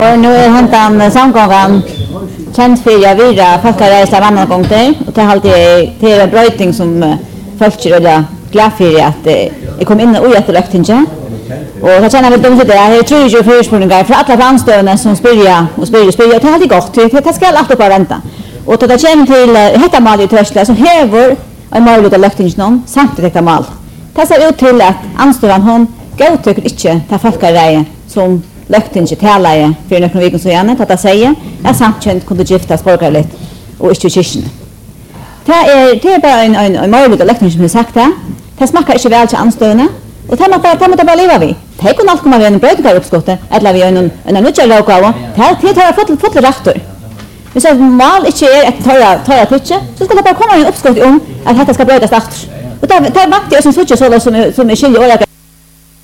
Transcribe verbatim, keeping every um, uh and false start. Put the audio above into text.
Och nu är han samgången känd för jag vira folkreisa vannan gång där och det alltid det är en brötning som folk är eller glad för att det kom in och jag lagt inte och jag känner väl dumt det jag tror ju för spårningar för alla anstöna som spyrja och spyrja spyrja det är alltid gott det ska alltid bara vänta och då det kommer till detta mal i tröstla så häver en möjlighet att lagt inte någon samt detta mal det ser ut till att anstövan hon går tycker inte ta folkreisa som lagt inte tala för några veckor sedan att säga att samkänt kunde giftas borgerligt och inte kyrkan. Det är det är bara en en, en möjlighet att lagt inte som sagt det. Det smakar inte väl till anstöna och det man bara det måste bara leva vi. Det kan allt komma med en brödgar uppskottet eller vi en en en nutja lågåva. Det det har fått fått rättor. Men så mal inte är att ta ta pitcha så ska det bara komma en uppskott om att detta ska brödas åter. Och det det vart det som switchar så som som är skiljer